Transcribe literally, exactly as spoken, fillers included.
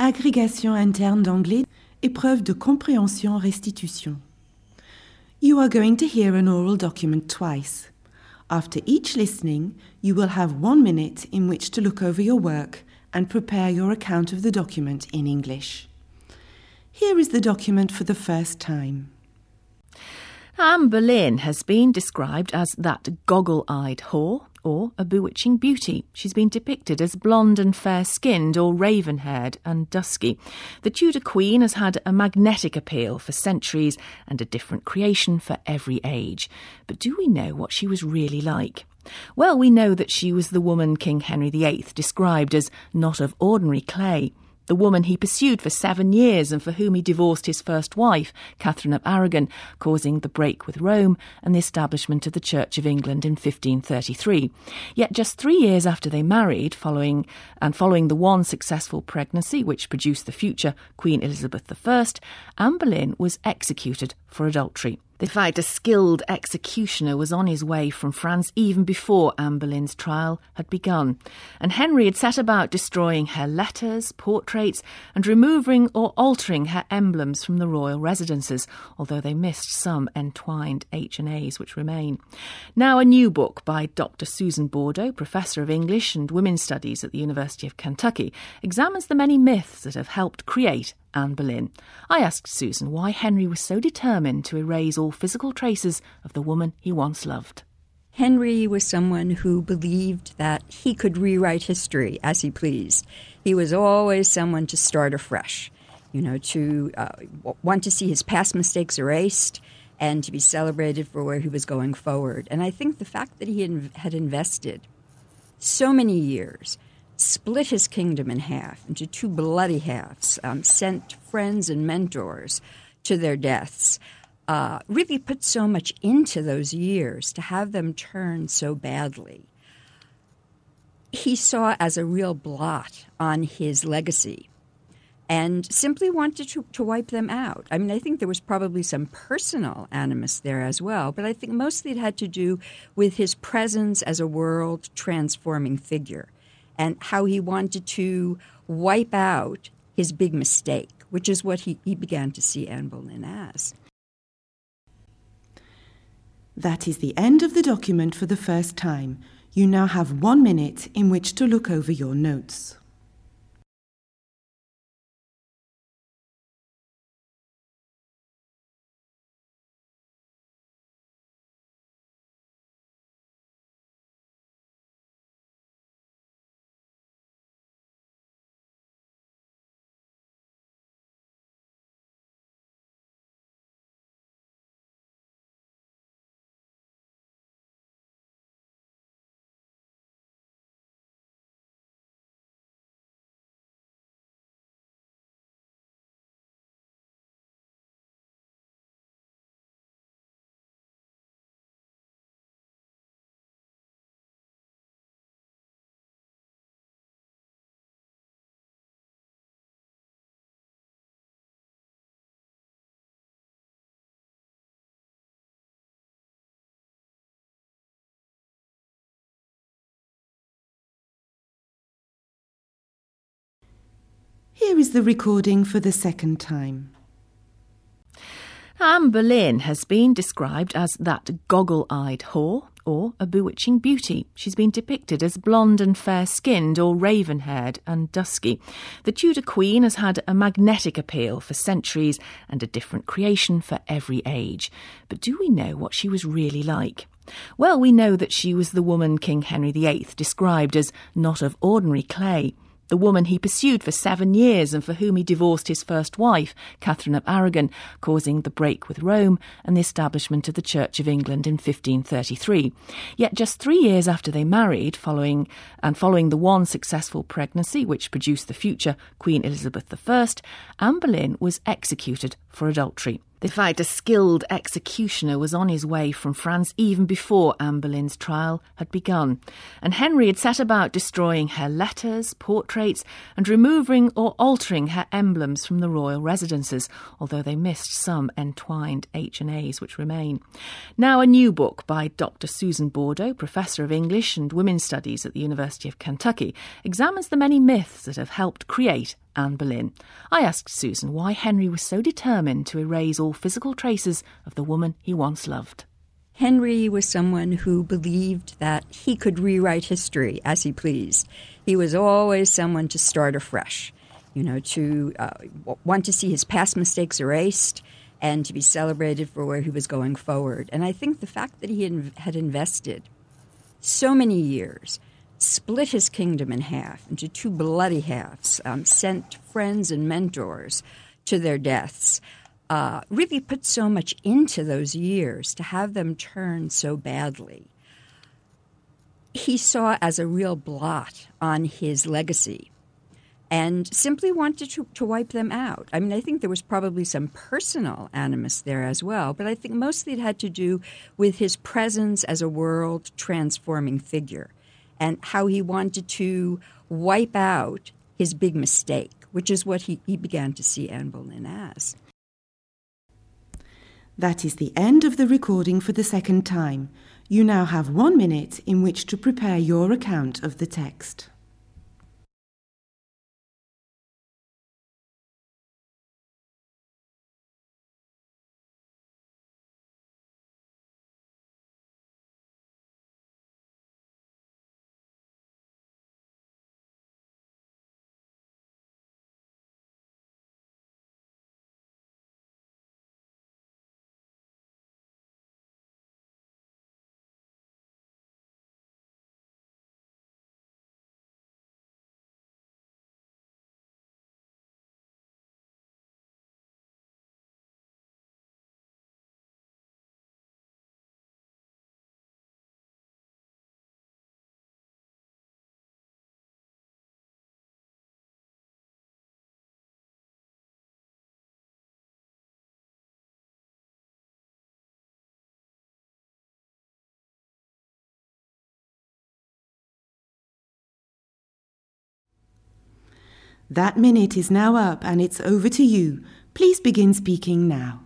Agrégation interne d'anglais, épreuve de compréhension-restitution. You are going to hear an oral document twice. After each listening, you will have one minute in which to look over your work and prepare your account of the document in English. Here is the document for the first time. Anne Boleyn has been described as that goggle-eyed whore or a bewitching beauty. She's been depicted as blonde and fair-skinned or raven-haired and dusky. The Tudor Queen has had a magnetic appeal for centuries and a different creation for every age. But do we know what she was really like? Well, we know that she was the woman King Henry the Eighth described as not of ordinary clay. The woman he pursued for seven years and for whom he divorced his first wife, Catherine of Aragon, causing the break with Rome and the establishment of the Church of England in fifteen thirty-three. Yet just three years after they married, following and following the one successful pregnancy which produced the future Queen Elizabeth the First, Anne Boleyn was executed for adultery. In fact, a skilled executioner was on his way from France even before Anne Boleyn's trial had begun. And Henry had set about destroying her letters, portraits, and removing or altering her emblems from the royal residences, although they missed some entwined H and A's which remain. Now a new book by Doctor Susan Bordeaux, Professor of English and Women's Studies at the University of Kentucky, examines the many myths that have helped create Anne Boleyn. I asked Susan why Henry was so determined to erase all physical traces of the woman he once loved. Henry was someone who believed that he could rewrite history as he pleased. He was always someone to start afresh, you know, to uh, want to see his past mistakes erased and to be celebrated for where he was going forward. And I think the fact that he had invested so many years, split his kingdom in half into two bloody halves, um, sent friends and mentors to their deaths, uh, really put so much into those years to have them turn so badly. He saw as a real blot on his legacy and simply wanted to, to wipe them out. I mean, I think there was probably some personal animus there as well, but I think mostly it had to do with his presence as a world-transforming figure and how he wanted to wipe out his big mistake, which is what he, he began to see Anne Boleyn as. That is the end of the document for the first time. You now have one minute in which to look over your notes. Here is the recording for the second time. Anne Boleyn has been described as that goggle-eyed whore or a bewitching beauty. She's been depicted as blonde and fair-skinned or raven-haired and dusky. The Tudor Queen has had a magnetic appeal for centuries and a different creation for every age. But do we know what she was really like? Well, we know that she was the woman King Henry the Eighth described as not of ordinary clay. The woman he pursued for seven years and for whom he divorced his first wife, Catherine of Aragon, causing the break with Rome and the establishment of the Church of England in fifteen thirty-three. Yet just three years after they married, following and following the one successful pregnancy which produced the future Queen Elizabeth the First, Anne Boleyn was executed for adultery. In fact, a skilled executioner was on his way from France even before Anne Boleyn's trial had begun. And Henry had set about destroying her letters, portraits, and removing or altering her emblems from the royal residences, although they missed some entwined H and A's which remain. Now a new book by Doctor Susan Bordeaux, Professor of English and Women's Studies at the University of Kentucky, examines the many myths that have helped create Anne Boleyn. I asked Susan why Henry was so determined to erase all physical traces of the woman he once loved. Henry was someone who believed that he could rewrite history as he pleased. He was always someone to start afresh, you know, to uh, want to see his past mistakes erased and to be celebrated for where he was going forward. And I think the fact that he had, had invested so many years, split his kingdom in half into two bloody halves, um, sent friends and mentors to their deaths, Uh, really put so much into those years to have them turn so badly, he saw as a real blot on his legacy and simply wanted to, to wipe them out. I mean, I think there was probably some personal animus there as well, but I think mostly it had to do with his presence as a world-transforming figure and how he wanted to wipe out his big mistake, which is what he, he began to see Anne Boleyn as. That is the end of the recording for the second time. You now have one minute in which to prepare your account of the text. That minute is now up and it's over to you. Please begin speaking now.